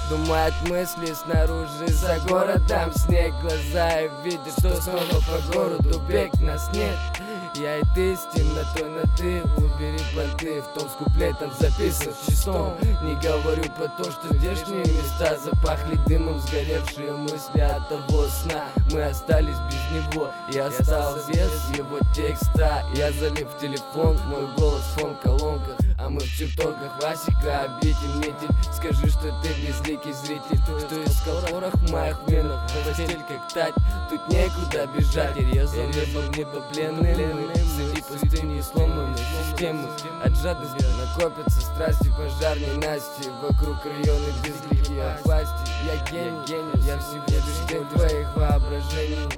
Думает мысли снаружи, за городом снег. Глаза и видят, что снова по городу бег. Нас нет, я и ты с темнотой на ты. Убери понты, в том с куплетом записан в чистом. Не говорю про то, что здешние места запахли дымом, сгоревшие мысли от того сна. Мы остались без него, я остался без его текста. Я залив телефон, мой голос фон в колонках, а мы в чертогах Васика обитель метель. Скажи, что ты безликий зритель, что искал порох в моих венах. Постель как тать, тут некуда бежать. Я резал небо пленным, среди пустыни и сломанной системы. От жадности накопятся страсти пожарной Насти. Вокруг районы безликие опасти. Я гений, я всего лишь тень твоих воображений.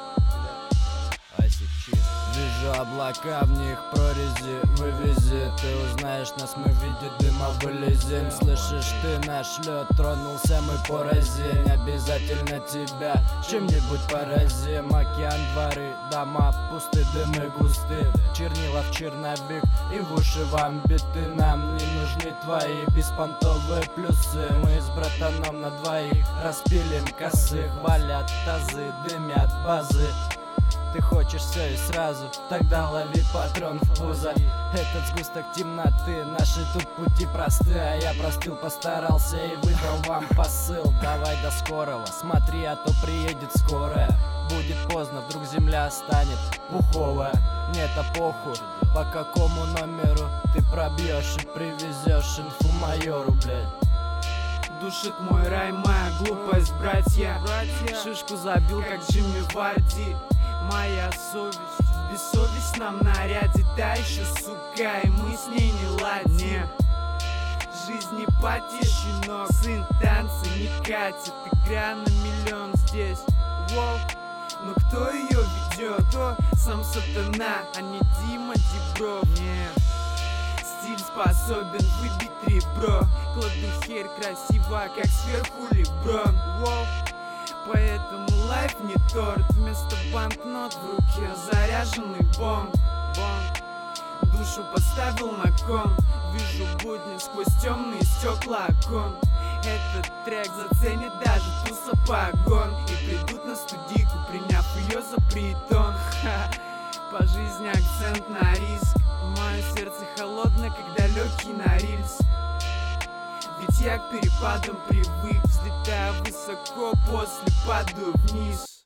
Вижу облака, в них прорези, вывези. Ты узнаешь нас, мы в виде дыма вылезем. Слышишь, ты наш лед, тронулся мы по розе. Не обязательно тебя чем-нибудь поразим. Океан, дворы, дома, пусты, дымы густы. Чернила в черновик и в уши вам биты. Нам не нужны твои беспонтовые плюсы. Мы с братаном на двоих распилим косы. Хвалят тазы, дымят базы. Ты хочешь все и сразу, тогда лови патрон в пузо. Этот сгусток темноты, наши тут пути просты. А я простыл, постарался и выдал вам посыл. Давай до скорого, смотри, а то приедет скорая. Будет поздно, вдруг земля станет пуховая. Нет, а похуй, по какому номеру ты пробьешь и привезешь инфу майору, блядь. Душит мой рай, моя глупость, братья. Шишку забил, как Джимми Варди. Моя совесть в бессовестном наряде. Да еще, сука, и мы с ней не ладим. Жизнь не потешена, сын танцы не катит. Игра на миллион здесь, воу. Но кто ее ведет? Кто? Сам сатана, а не Дима Дибров. Нет. Стиль способен выбить ребро. Кладу херь красиво, как сверху леброн, воу. Поэтому лайф не торт. Вместо банкнот в руке заряженный бомб. Душу поставил на кон. Вижу будни сквозь темные стекла окон. Этот трек заценит даже туса погон. И придут на студийку, приняв ее за притон. По жизни акцент на риск. Мое сердце холодно, как далекий Норильск. Ведь я к перепадам привык. Взлетаю высоко, после падаю вниз.